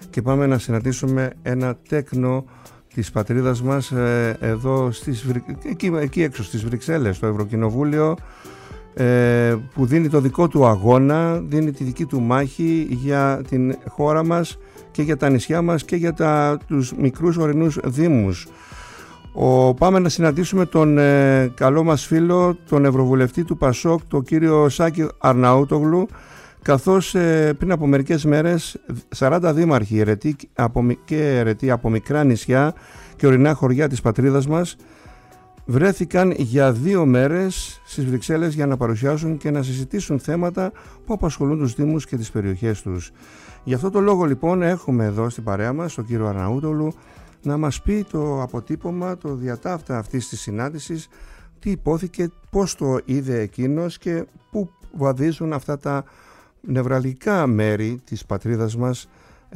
και πάμε να συναντήσουμε ένα τέκνο της πατρίδας μας εδώ εκεί έξω στις Βρυξέλλες, στο Ευρωκοινοβούλιο, που δίνει το δικό του αγώνα, δίνει τη δική του μάχη για την χώρα μας και για τα νησιά μας και για τους μικρούς ορεινούς δήμους. Πάμε να συναντήσουμε τον καλό μας φίλο, τον Ευρωβουλευτή του ΠΑΣΟΚ, τον κύριο Σάκη Αρναούτογλου, καθώς πριν από μερικές μέρες 40 δήμαρχοι αιρετοί από μικρά νησιά και ορεινά χωριά της πατρίδας μας βρέθηκαν για 2 μέρες στις Βρυξέλλες για να παρουσιάσουν και να συζητήσουν θέματα που απασχολούν τους δήμους και τις περιοχές τους. Γι' αυτό το λόγο λοιπόν έχουμε εδώ στην παρέα μας τον κύριο Αρναούτογλου να μας πει το αποτύπωμα, το διατάφτα αυτής της συνάντησης, τι υπόθηκε, πώς το είδε εκείνος και πού βαδίζουν αυτά τα νευραλγικά μέρη της πατρίδας μας,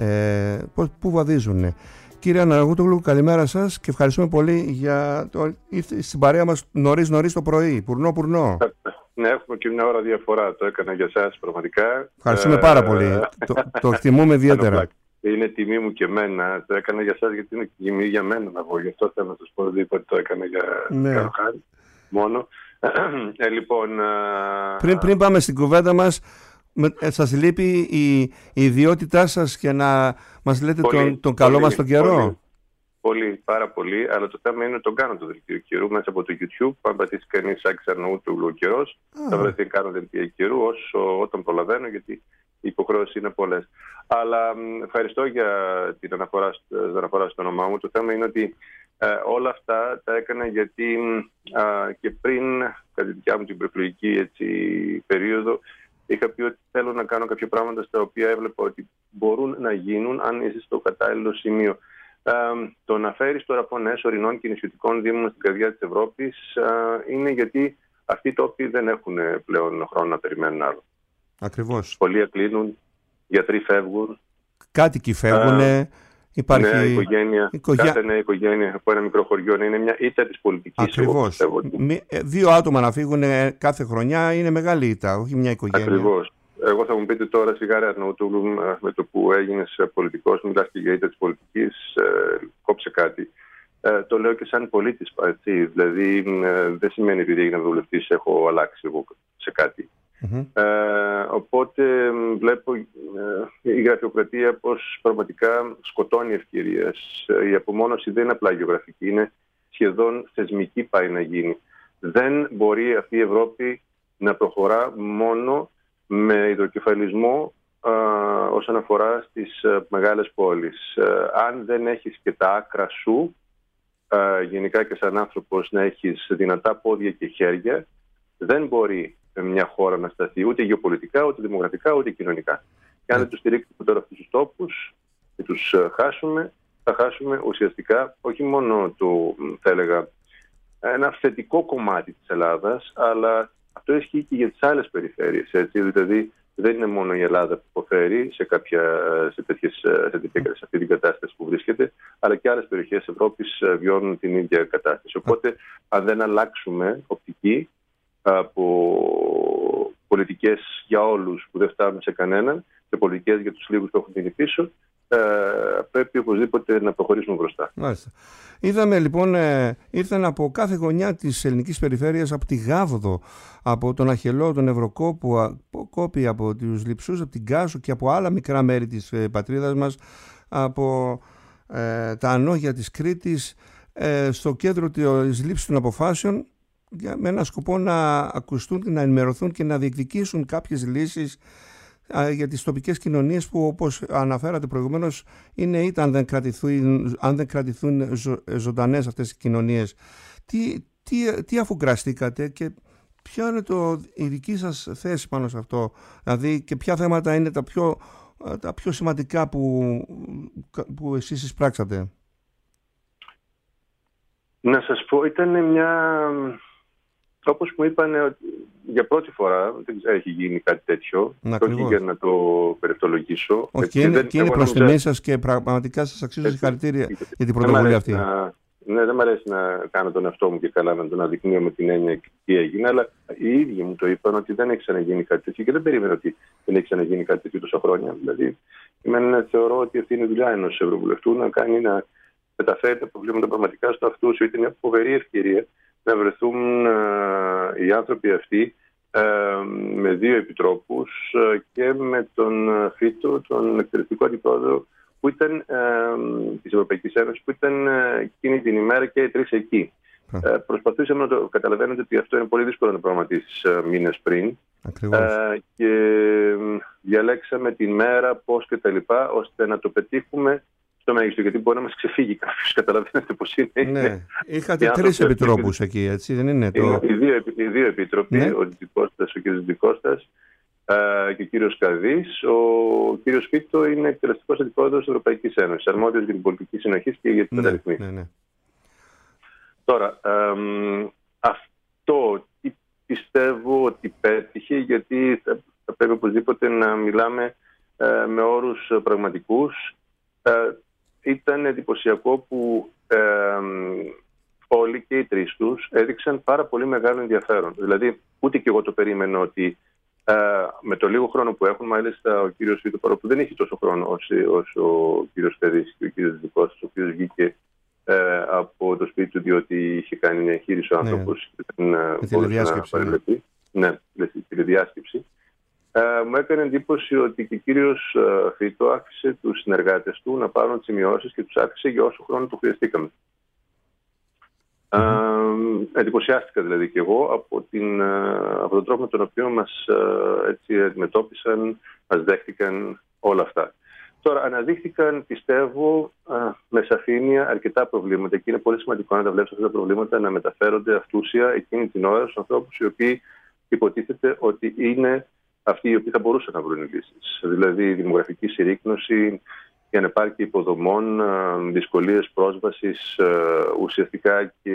πού βαδίζουν. Κύριε Αρναούτογλου, καλημέρα σας και ευχαριστούμε πολύ για ήρθε στην παρέα μας νωρίς το πρωί, πουρνό. Ναι, έχουμε και μια ώρα διαφορά, το έκανα για σας πραγματικά. Ευχαριστούμε πάρα πολύ, το εκτιμούμε ιδιαίτερα. Είναι τιμή μου και εμένα, το έκανα για σας γιατί είναι τιμή για μένα να βγω, γι' αυτό θέλω να σας πω ότι το έκανα για καλό χάρη μόνο. Λοιπόν, πριν πάμε στην κουβέντα μας, σας λείπει η ιδιότητά σας και να μας λέτε τον καλό μας τον καιρό? Πολύ, πάρα πολύ, αλλά το θέμα είναι ότι τον κάνω το δελτίο καιρού μέσα από το YouTube. Αν πατήσει κανείς Σάκης Αρναούτογλου ο καιρός, θα βρεθεί κάνω δελτίο καιρού όταν προλαβαίνω, γιατί οι υποχρεώσεις είναι πολλές. Αλλά ευχαριστώ για την αναφορά στο όνομά μου. Το θέμα είναι ότι όλα αυτά τα έκανα γιατί και πριν, κατά τη δικιά μου την προεκλογική περίοδο, είχα πει ότι θέλω να κάνω κάποια πράγματα στα οποία έβλεπα ότι μπορούν να γίνουν αν είσαι στο κατάλληλο σημείο. Το να φέρεις τώρα φωνές ορεινών και νησιωτικών δήμων στην καρδιά της Ευρώπης είναι γιατί αυτοί οι τόποι δεν έχουν πλέον χρόνο να περιμένουν άλλο. Ακριβώς. Σχολεία κλείνουν, γιατροί φεύγουν. Κάτοικοι φεύγουν. Υπάρχει νέα οικογένεια. Κάθε νέα οικογένεια από ένα μικρό χωριό να είναι μια ήττα της πολιτικής. Ακριβώς. 2 άτομα να φύγουν κάθε χρονιά είναι μεγάλη ήττα, όχι μια οικογένεια. Ακριβώς. Εγώ θα μου πείτε τώρα, σιγάρε Αρναούτογλου, με το που έγινες πολιτικός, μιλάς και για ήττα της πολιτικής, κόψε κάτι. Το λέω και σαν πολίτης, δηλαδή δεν σημαίνει επειδή έγινα βουλευτής έχω αλλάξει εγώ σε κάτι. Οπότε βλέπω η γραφειοκρατία πως πραγματικά σκοτώνει ευκαιρίες. Η απομόνωση δεν είναι απλά γεωγραφική, είναι σχεδόν θεσμική πάει να γίνει. Δεν μπορεί αυτή η Ευρώπη να προχωρά μόνο με υδροκεφαλισμό όσον αφορά στις μεγάλες πόλεις. Αν δεν έχεις και τα άκρα σου, γενικά και σαν άνθρωπος να έχεις δυνατά πόδια και χέρια, δεν μπορεί μια χώρα να σταθεί ούτε γεωπολιτικά, ούτε δημογραφικά, ούτε κοινωνικά. Και αν δεν τους στηρίξουμε τώρα αυτούς τους τόπους και τους χάσουμε, θα χάσουμε ουσιαστικά όχι μόνο θα έλεγα, ένα θετικό κομμάτι της Ελλάδας, αλλά αυτό ισχύει και για τις άλλες περιφέρειες. Δηλαδή δεν είναι μόνο η Ελλάδα που υποφέρει σε αυτή την κατάσταση που βρίσκεται, αλλά και άλλες περιοχές της Ευρώπης βιώνουν την ίδια κατάσταση. Οπότε αν δεν αλλάξουμε οπτική από πολιτικές για όλους που δεν φτάνουν σε κανέναν και πολιτικές για τους λίγους που έχουν μείνει πίσω, πρέπει οπωσδήποτε να προχωρήσουμε μπροστά. Μάλιστα. Είδαμε λοιπόν, ήρθαν από κάθε γωνιά της ελληνικής περιφέρειας, από τη Γάβδο, από τον Αχελό, τον Ευρωκόπη, από τους Λειψούς, από την Κάσο και από άλλα μικρά μέρη της πατρίδας μας, από τα ανώγια της Κρήτης, στο κέντρο της λήψης των αποφάσεων, με ένα σκοπό να ακουστούν, να ενημερωθούν και να διεκδικήσουν κάποιες λύσεις για τις τοπικές κοινωνίες που, όπως αναφέρατε προηγουμένως, είναι ήττα αν δεν κρατηθούν ζωντανές αυτές οι κοινωνίες. Τι αφουγκραστήκατε και ποια είναι η δική σας θέση πάνω σε αυτό, δηλαδή και ποια θέματα είναι τα πιο σημαντικά που εσείς εισπράξατε? Να σας πω, ήταν όπως μου είπανε, για πρώτη φορά δεν έχει γίνει κάτι τέτοιο. Όχι για να το περιευτολογήσω. Και είναι προς τιμή σας και πραγματικά σας αξίζω συγχαρητήρια για την πρωτοβουλία αυτή. Ναι, δεν μου αρέσει να κάνω τον εαυτό μου και καλά να τον αδεικνύω με την έννοια τι έγινε, αλλά οι ίδιοι μου το είπαν ότι δεν έχει ξαναγίνει κάτι τέτοιο και δεν περίμενα ότι δεν έχει ξαναγίνει κάτι τέτοιο τόσα χρόνια. Δηλαδή, Θεωρώ ότι αυτή είναι η δουλειά ενός Ευρωβουλευτού, να μεταφέρει τα προβλήματα πραγματικά στο αυτούς. Ήταν μια φοβερή ευκαιρία να βρεθούν οι άνθρωποι αυτοί με 2 επιτρόπους και με τον Φίτο, τον εκτελεστικό αντιπρόεδρο που ήταν της Ευρωπαϊκής Ένωσης, που ήταν εκείνη την ημέρα και οι 3 εκεί. Προσπαθήσαμε να το καταλαβαίνετε ότι αυτό είναι πολύ δύσκολο να το προγραμματίσεις μήνες πριν. Και διαλέξαμε την μέρα, πώς και τα λοιπά, ώστε να το πετύχουμε στο μέγιστο. Γιατί μπορεί να μας ξεφύγει κάποιος, καταλαβαίνετε πώς είναι. Ναι. Είχατε 3 επιτρόπους εκεί, έτσι, δεν είναι? Οι 2 επίτροποι, ναι. Ο κ. Δυτικώστας και ο κ. Καδής. Ο κ. Φίτο είναι εκτελεστικός αντιπρόεδρος της Ευρωπαϊκής Ένωσης, αρμόδιος για την πολιτική συνοχή και για τις μεταρρυθμίσεις. Ναι. Τώρα, αυτό πιστεύω ότι πέτυχε, γιατί θα πρέπει οπωσδήποτε να μιλάμε με όρους πραγματικούς. Ήταν εντυπωσιακό που όλοι και οι 3 τους έδειξαν πάρα πολύ μεγάλο ενδιαφέρον. Δηλαδή, ούτε και εγώ το περίμενα ότι με το λίγο χρόνο που έχουν, μάλιστα ο κύριος Φίτο, παρόλο που δεν έχει τόσο χρόνο όσο ο κύριος Καδής και ο κύριος Δυτικός, ο οποίος βγήκε από το σπίτι του, διότι είχε κάνει μια εγχείρηση ο άνθρωπος και δεν μπορούσε να παρελθεί. Ναι, τηλεδιάσκεψη. Μου έκανε εντύπωση ότι και ο κύριος Φίτο άφησε τους συνεργάτες του να πάρουν τις σημειώσεις και τους άφησε για όσο χρόνο το χρειαστήκαμε. Εντυπωσιάστηκα δηλαδή και εγώ από τον τρόπο με τον οποίο μας αντιμετώπισαν, μας δέχτηκαν όλα αυτά. Τώρα, αναδείχθηκαν, πιστεύω, με σαφήνεια αρκετά προβλήματα και είναι πολύ σημαντικό να τα βλέπεις αυτά τα προβλήματα να μεταφέρονται αυτούσια εκείνη την ώρα στους ανθρώπους οι οποίοι υποτίθεται ότι είναι αυτοί οι οποίοι θα μπορούσαν να βρουν λύσεις. Δηλαδή, η δημογραφική συρρίκνωση, η ανεπάρκεια υποδομών, δυσκολίες πρόσβασης ουσιαστικά και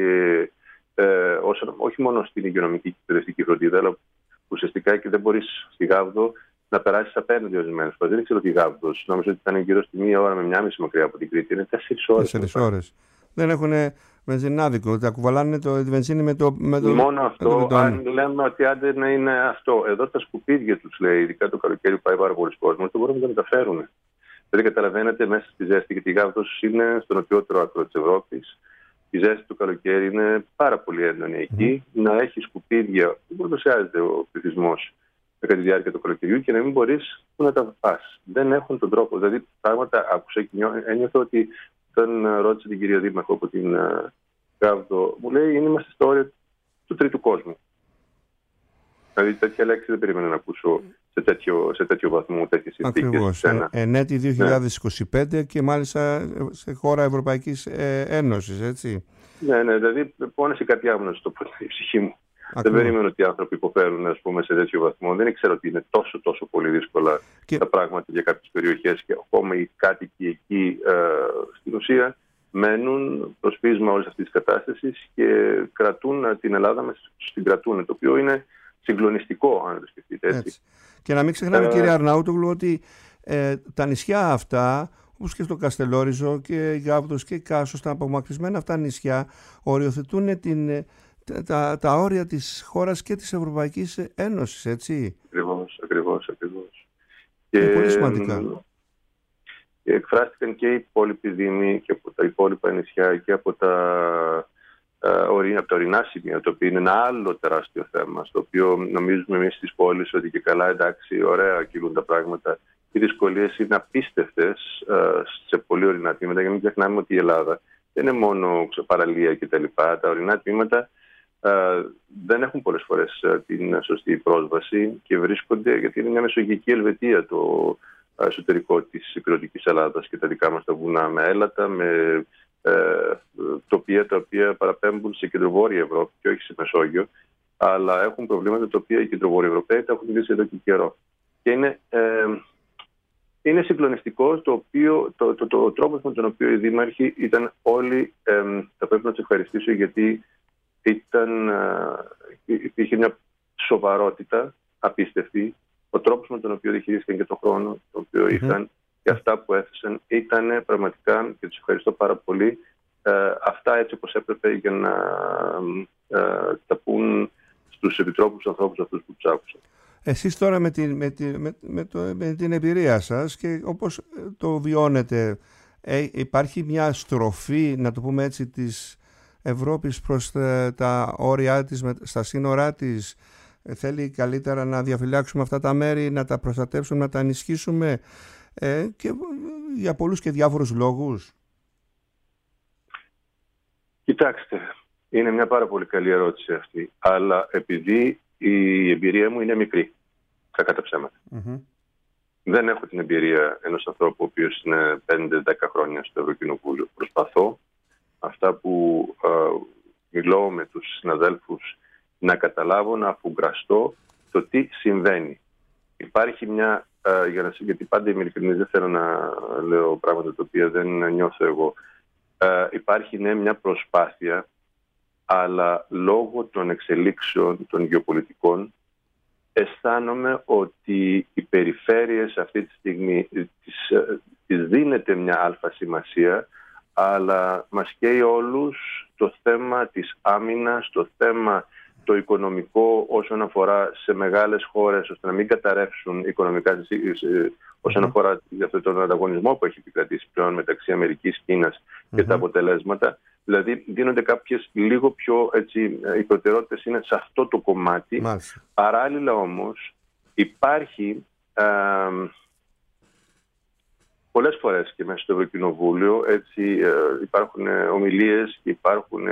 όχι μόνο στην υγειονομική και εκπαιδευτική φροντίδα, αλλά ουσιαστικά και δεν μπορείς στη Γάβδο να περάσεις απέναντι ορισμένες φορές. Δεν ξέρω τι Γάβδος. Νομίζω ότι ήταν γύρω στη 1 ώρα με 1,5 μακριά από την Κρήτη. Είναι 4 ώρες. 4 ώρες. Δεν έχουν βενζινάδικο. Τα κουβαλάνε τη βενζίνη με το. Μόνο αυτό. Αν λέμε ότι άντε να είναι αυτό. Εδώ τα σκουπίδια τους, λέει, ειδικά το καλοκαίρι που πάει πάρα πολλοί κόσμος, δεν μπορούν να τα μεταφέρουν. Δηλαδή, καταλαβαίνετε, μέσα στη ζέστη, γιατί η Γάβδος είναι στο νοτιότερο άκρο της Ευρώπης. Η ζέστη του καλοκαίρι είναι πάρα πολύ έντονη εκεί. Να έχει σκουπίδια που προδοσιάζεται ο πληθυσμός κατά τη διάρκεια του καλοκαιριού και να μην μπορείς να τα πας. Δεν έχουν τον τρόπο. Δηλαδή, πράγματα άκουσα και ένιωθα ότι όταν ρώτησε την κυρία Δήμαρχο από την Γάβδο, μου λέει: είμαστε στο όριο του τρίτου κόσμου. Δηλαδή, τέτοια λέξη δεν περίμενα να ακούσω σε τέτοιο βαθμό, τέτοιες συνθήκες. Ακριβώς. Εν έτη 2025 και μάλιστα σε χώρα Ευρωπαϊκής Ένωσης, έτσι. Ναι, δηλαδή πόνεσε η καρδιά μου, να σου το πω, η ψυχή μου. Ακριβώς. Δεν περίμενα ότι οι άνθρωποι υποφέρουν, ας πούμε, σε τέτοιο βαθμό. Δεν ήξερα ότι είναι τόσο πολύ δύσκολα τα πράγματα για κάποιες περιοχές και ακόμα οι κάτοικοι εκεί στην ουσία μένουν προς πείσμα όλης αυτής της κατάστασης και κρατούν την Ελλάδα μας, την κρατούν, το οποίο είναι συγκλονιστικό, αν το σκεφτείτε έτσι. Και να μην ξεχνάμε, κύριε Αρναούτογλου, ότι τα νησιά αυτά, όπως και στο Καστελόριζο και η Γάβδος και η Κάσος, τα απομακρυσμένα αυτά νησιά, οριοθετούν τα όρια της χώρας και της Ευρωπαϊκής Ένωσης, έτσι. Ακριβώς. Είναι πολύ σημαντικά. Εκφράστηκαν και οι υπόλοιποι δήμοι και από τα υπόλοιπα νησιά και από τα ορεινά σημεία, το οποίο είναι ένα άλλο τεράστιο θέμα, στο οποίο νομίζουμε εμείς στις πόλεις ότι και καλά, εντάξει, ωραία κυλούν τα πράγματα. Οι δυσκολίες είναι απίστευτες σε πολύ ορεινά τμήματα, για να μην ξεχνάμε ότι η Ελλάδα δεν είναι μόνο παραλία κτλ. Τα ορεινά τμήματα δεν έχουν πολλές φορές την σωστή πρόσβαση και βρίσκονται, γιατί είναι μια μεσογειακή Ελβετία το εσωτερικό της ηπειρωτικής Ελλάδας και τα δικά μας τα βουνά με έλατα, με τοπία τα οποία παραπέμπουν σε κεντροβόρεια Ευρώπη και όχι σε Μεσόγειο, αλλά έχουν προβλήματα τα οποία οι κεντροβόρειοι Ευρωπαίοι τα έχουν λύσει εδώ και καιρό. Και είναι συγκλονιστικό ο τρόπος με τον οποίο οι δήμαρχοι ήταν όλοι, θα πρέπει να τους ευχαριστήσω, γιατί υπήρχε μια σοβαρότητα απίστευτη. Ο τρόπος με τον οποίο διαχειρίστηκαν και τον χρόνο το οποίο είχαν και αυτά που έθεσαν ήταν πραγματικά, και τους ευχαριστώ πάρα πολύ, αυτά έτσι όπως έπρεπε για να τα πούν στους επιτρόπους, τους ανθρώπους αυτούς που τους άκουσαν. Εσείς τώρα με την εμπειρία σας και όπως το βιώνετε, υπάρχει μια στροφή, να το πούμε έτσι, της Ευρώπης προς τα όρια της, στα σύνορά της? Θέλει καλύτερα να διαφυλάξουμε αυτά τα μέρη, να τα προστατεύσουμε, να τα ενισχύσουμε, και για πολλούς και διάφορους λόγους? Κοιτάξτε, είναι μια πάρα πολύ καλή ερώτηση αυτή, αλλά επειδή η εμπειρία μου είναι μικρή, κακά τα ψέματα. Δεν έχω την εμπειρία ενός ανθρώπου ο οποίος είναι 5-10 χρόνια στο Ευρωκοινοβούλιο. Προσπαθώ αυτά που μιλώ με τους συναδέλφους να καταλάβω, να αφουγκραστώ το τι συμβαίνει. Υπάρχει μια, γιατί πάντα είμαι ειλικρινής, δεν θέλω να λέω πράγματα τα οποία δεν νιώθω εγώ. Υπάρχει μια προσπάθεια, αλλά λόγω των εξελίξεων των γεωπολιτικών αισθάνομαι ότι οι περιφέρειες αυτή τη στιγμή τις δίνεται μια αλφα σημασία, αλλά μας καίει όλους το θέμα της άμυνας, το θέμα το οικονομικό όσον αφορά σε μεγάλες χώρες, ώστε να μην καταρρεύσουν οικονομικά όσον αφορά αυτόν τον ανταγωνισμό που έχει επικρατήσει πλέον μεταξύ Αμερικής, Κίνας και τα αποτελέσματα. Δηλαδή δίνονται κάποιες λίγο πιο, οι προτεραιότητες είναι σε αυτό το κομμάτι. Παράλληλα όμως υπάρχει πολλές φορές και μέσα στο Ευρωκοινοβούλιο υπάρχουν ομιλίες και υπάρχουν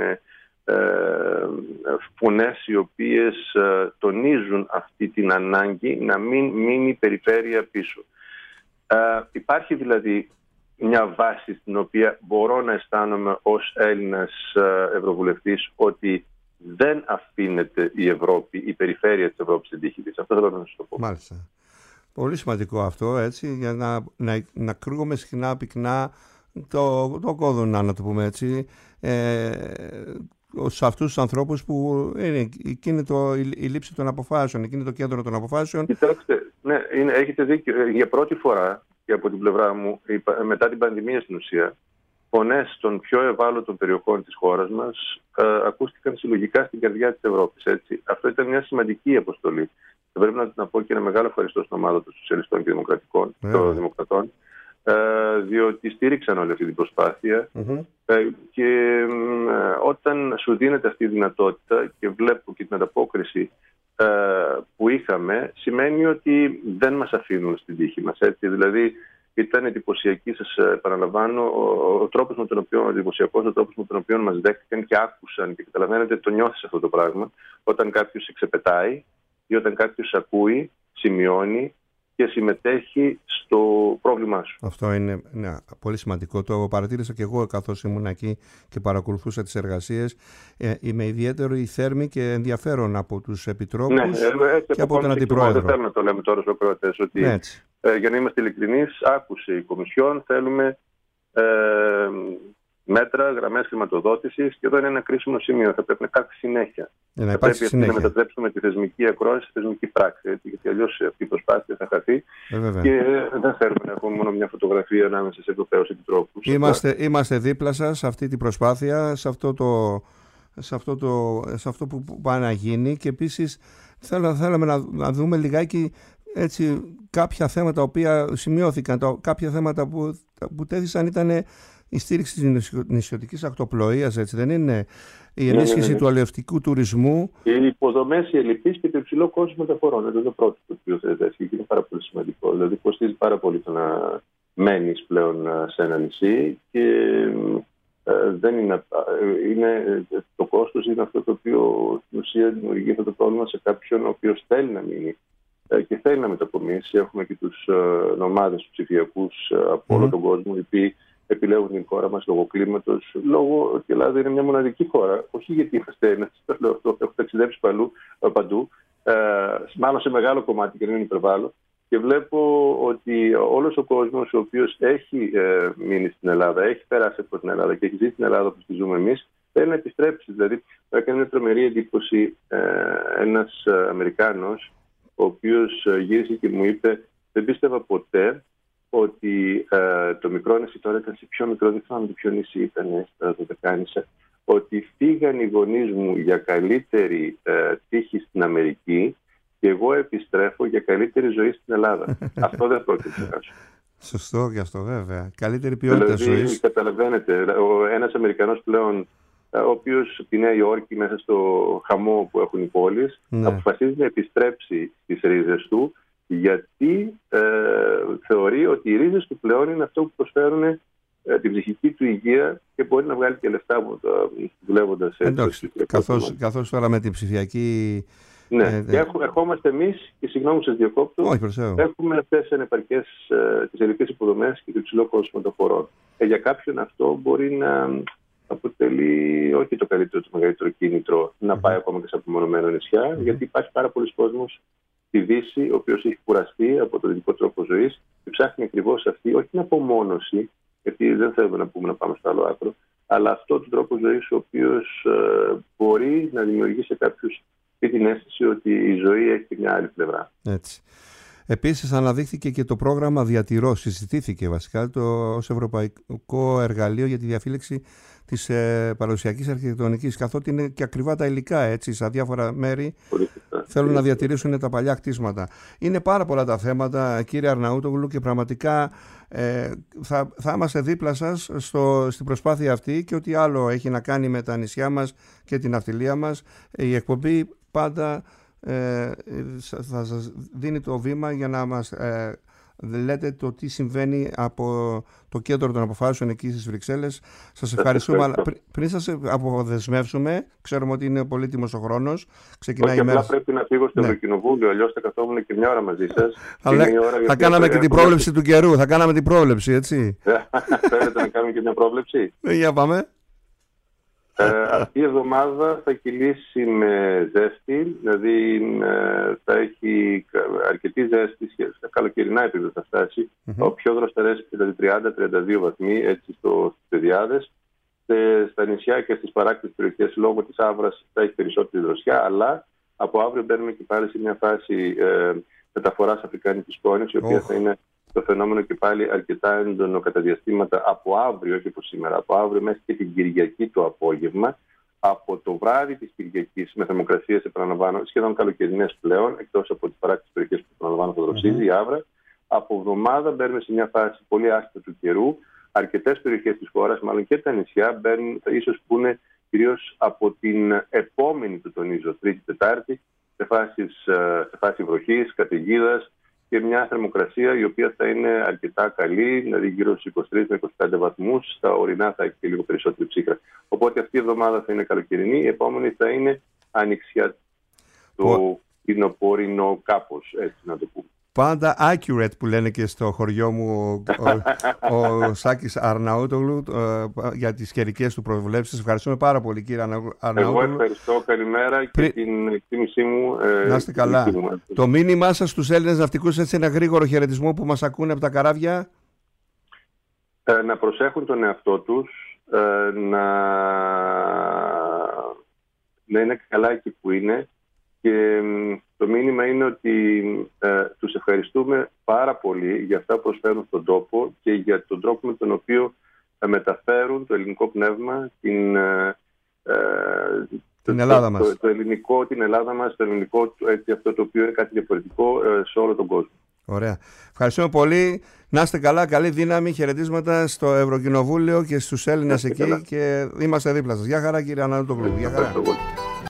φωνές οι οποίες τονίζουν αυτή την ανάγκη να μην μείνει η περιφέρεια πίσω. Υπάρχει δηλαδή μια βάση στην οποία μπορώ να αισθάνομαι ως Έλληνας Ευρωβουλευτής ότι δεν αφήνεται η Ευρώπη, η περιφέρεια της Ευρώπης στην τύχη της. Αυτό θα πρέπει να σας το πω. Μάλιστα. Πολύ σημαντικό αυτό, έτσι, για να κρούγουμε συχνά πυκνά το κόδωνα, να το πούμε έτσι, σε αυτούς τους ανθρώπους που είναι η λήψη των αποφάσεων, εκείνη το κέντρο των αποφάσεων. Κοιτάξτε, ναι, έχετε δίκιο. Για πρώτη φορά και από την πλευρά μου, μετά την πανδημία στην ουσία, φωνές των πιο ευάλωτων περιοχών της χώρας μας ακούστηκαν συλλογικά στην καρδιά της Ευρώπης. Έτσι. Αυτό ήταν μια σημαντική αποστολή. Θα πρέπει να πω και ένα μεγάλο ευχαριστώ στην ομάδα των Σοσιαλιστών και των Δημοκρατών, διότι στήριξαν όλη αυτή την προσπάθεια και όταν σου δίνεται αυτή η δυνατότητα και βλέπω και την ανταπόκριση που είχαμε, σημαίνει ότι δεν μας αφήνουν στην τύχη μας. Έτσι. Δηλαδή ήταν εντυπωσιακή, σας επαναλαμβάνω, ο τρόπος με τον οποίο, εντυπωσιακός ο τρόπος με τον οποίο μας δέχτηκαν και άκουσαν, και καταλαβαίνετε, το νιώθεις αυτό το πράγμα όταν κάποιος εξεπετάει ή όταν κάποιος ακούει, σημειώνει και συμμετέχει στο πρόβλημά σου. Αυτό είναι πολύ σημαντικό. Το παρατήρησα και εγώ καθώς ήμουν εκεί και παρακολουθούσα τις εργασίες. Με ιδιαίτερο θέρμη και ενδιαφέρον από τους επιτρόπους και από τον Αντιπρόεδρο. Δεν θέλω να το λέμε τώρα στους ακροατές ότι για να είμαστε ειλικρινείς, άκουσε η Κομισιόν, θέλουμε μέτρα, γραμμές χρηματοδότησης, και εδώ είναι ένα κρίσιμο σημείο. Θα πρέπει να υπάρχει συνέχεια. Θα πρέπει να μετατρέψουμε τη θεσμική ακρόαση στη θεσμική πράξη. Έτσι, γιατί αλλιώς αυτή η προσπάθεια θα χαθεί. Και δεν θέλουμε να έχουμε μόνο μια φωτογραφία ανάμεσα σε Ευρωπαίους επιτρόπους. Είμαστε δίπλα σας σε αυτή την προσπάθεια, σε αυτό που πάει να γίνει. Και επίσης θέλαμε να δούμε λιγάκι κάποια θέματα οποία σημειώθηκαν. Κάποια θέματα που τέθησαν ήταν η στήριξη της νησιωτικής ακτοπλοείας, έτσι δεν είναι? Η ενίσχυση του αλλιευτικού τουρισμού. Οι υποδομές, οι ελλειπείς και το υψηλό κόστος μεταφορών. Αυτό είναι το πρώτο το οποίο θέτει και είναι πάρα πολύ σημαντικό. Δηλαδή, κοστίζει πάρα πολύ το να μένεις πλέον σε ένα νησί και δεν το κόστος είναι αυτό το οποίο στην ουσία δημιουργεί αυτό το πρόβλημα σε κάποιον ο οποίος θέλει να μείνει και θέλει να μετακομίσει. Έχουμε και τους νομάδες, τους ψηφιακούς από όλο τον κόσμο, οι οποίοι επιλέγουν την χώρα μας λόγω κλίματος, λόγω ότι η Ελλάδα είναι μια μοναδική χώρα. Όχι γιατί είμαστε ένας, έχω ταξιδέψει παντού, μάλλον σε μεγάλο κομμάτι και δεν είναι υπερβάλλω, και βλέπω ότι όλος ο κόσμος ο οποίος έχει μείνει στην Ελλάδα, έχει περάσει από την Ελλάδα και έχει ζήσει στην Ελλάδα όπως τη ζούμε εμείς, θέλει να επιστρέψει. Δηλαδή, έκανε μια τρομερή εντύπωση ένας Αμερικάνος, ο οποίος γύρισε και μου είπε: δεν πίστευα ποτέ ότι το μικρό νησί, τώρα ήταν σε πιο μικρό, δεν θυμάμαι ποιο νησί ήταν, το Δεκάνησα, ότι φύγαν οι γονείς μου για καλύτερη τύχη στην Αμερική και εγώ επιστρέφω για καλύτερη ζωή στην Ελλάδα. Αυτό δεν πρόκειται να ξεχάσω. Σωστό και αυτό, βέβαια. Καλύτερη ποιότητα δηλαδή, ζωής. Καταλαβαίνετε, ένας Αμερικανός πλέον, ο οποίος στη Νέα Υόρκη, μέσα στο χαμό που έχουν οι πόλεις, αποφασίζει να επιστρέψει στις ρίζες του, γιατί θεωρεί ότι οι ρίζες του πλέον είναι αυτό που προσφέρουν την ψυχική του υγεία και μπορεί να βγάλει και λεφτά δουλεύοντας έτσι. Καθώς τώρα με την ψηφιακή... Ναι, και ερχόμαστε εμείς, και συγγνώμη σας διακόπτω, έχουμε αυτές τις ανεπαρκές, τις ελλειπείς υποδομές και το υψηλό κόστος μεταφορών. Για κάποιον αυτό μπορεί να αποτελεί όχι το καλύτερο, το μεγαλύτερο κίνητρο να πάει ακόμα και σε απομονωμένα νησιά, γιατί υπάρχει πάρα πολλοί κόσμος στη Δύση, ο οποίος έχει κουραστεί από τον δυτικό τρόπο ζωής και ψάχνει ακριβώς αυτή, όχι την απομόνωση, γιατί δεν θέλουμε να πούμε να πάμε στο άλλο άκρο, αλλά αυτό τον τρόπο ζωής ο οποίος μπορεί να δημιουργήσει σε κάποιους την αίσθηση ότι η ζωή έχει μια άλλη πλευρά. Έτσι. Επίσης αναδείχθηκε και το πρόγραμμα Διατηρώ, συζητήθηκε βασικά ως ευρωπαϊκό εργαλείο για τη διαφύλαξη της παραδοσιακής αρχιτεκτονικής, καθότι είναι και ακριβά τα υλικά, έτσι, σε διάφορα μέρη θέλουν να διατηρήσουν τα παλιά κτίσματα. Είναι πάρα πολλά τα θέματα, κύριε Αρναούτογλου, και πραγματικά θα είμαστε δίπλα σας στην προσπάθεια αυτή, και ό,τι άλλο έχει να κάνει με τα νησιά μας και την ναυτιλία μας, η εκπομπή πάντα θα σας δίνει το βήμα για να μας λέτε το τι συμβαίνει από το κέντρο των αποφάσεων εκεί στις Βρυξέλλες. Σας ευχαριστούμε, αλλά πριν σας αποδεσμεύσουμε, ξέρουμε ότι είναι πολύτιμος ο χρόνος. Ξεκινάει η μέρα. Απλά πρέπει να φύγω στο Ευρωκοινοβούλιο, αλλιώς θα καθόμουν και μια ώρα μαζί σας. Θα κάναμε και την πρόβλεψη του καιρού. Θα κάναμε την πρόβλεψη, έτσι. Θέλετε να κάνουμε και μια πρόβλεψη? Για πάμε. Αυτή η εβδομάδα θα κυλήσει με ζέστη, δηλαδή θα έχει αρκετή ζέστη, στα καλοκαιρινά επίπεδα θα φτάσει, πιο δροσερές, δηλαδή 30-32 βαθμοί, έτσι στους πεδιάδες. Στα νησιά και στις παράκτητες περιοχές λόγω της άβρας θα έχει περισσότερη δροσιά, αλλά από αύριο μπαίνουμε και πάλι σε μια φάση μεταφοράς αφρικανικής σκόνης, η οποία θα είναι το φαινόμενο και πάλι αρκετά έντονο κατά διαστήματα από αύριο, όχι από σήμερα, από αύριο μέχρι και την Κυριακή το απόγευμα. Από το βράδυ της Κυριακής, με θερμοκρασίες, επαναλαμβάνω, σχεδόν καλοκαιρινές πλέον, εκτός από τις παράκτητες περιοχές που επαναλαμβάνω θα δροσίζει η άβρα. Από εβδομάδα μπαίνουμε σε μια φάση πολύ άσχητα του καιρού. Αρκετές περιοχές της χώρας, μάλλον και τα νησιά, μπαίνουν, ίσως πούνε κυρίως από την επόμενη, του τονίζω, Τρίτη-Τετάρτη, σε φάση βροχής, καταιγίδας, και μια θερμοκρασία η οποία θα είναι αρκετά καλή, δηλαδή γύρω στους 23 με 25 βαθμούς, στα ορεινά θα έχει και λίγο περισσότερη ψύχρα. Οπότε αυτή η εβδομάδα θα είναι καλοκαιρινή, η επόμενη θα είναι ανοιξιά, το φθινοπόρινο κάπως, έτσι να το πούμε. Πάντα accurate που λένε και στο χωριό μου ο Σάκης Αρναούτογλου για τις καιρικές του προβλέψεις. Ευχαριστούμε πάρα πολύ, κύριε Αρναούτογλου. Εγώ ευχαριστώ, καλημέρα και την εκτίμησή μου. Να είστε καλά. Το μήνυμά σας στους Έλληνες ναυτικούς, έτσι, ένα γρήγορο χαιρετισμό που μας ακούνε από τα καράβια. Να προσέχουν τον εαυτό τους, να είναι καλά εκεί που είναι. Και το μήνυμα είναι ότι τους ευχαριστούμε πάρα πολύ για αυτά που προσφέρουν στον τόπο και για τον τρόπο με τον οποίο μεταφέρουν το ελληνικό πνεύμα, την Ελλάδα μας. Την Ελλάδα μας, το ελληνικό, έτσι, αυτό το οποίο είναι κάτι διαφορετικό σε όλο τον κόσμο. Ωραία. Ευχαριστούμε πολύ. Να είστε καλά, καλή δύναμη, χαιρετίσματα στο Ευρωκοινοβούλιο και στους Έλληνες εκεί, και είμαστε δίπλα σας. Γεια χαρά, κύριε Αρναούτογλου. Γεια χαρά.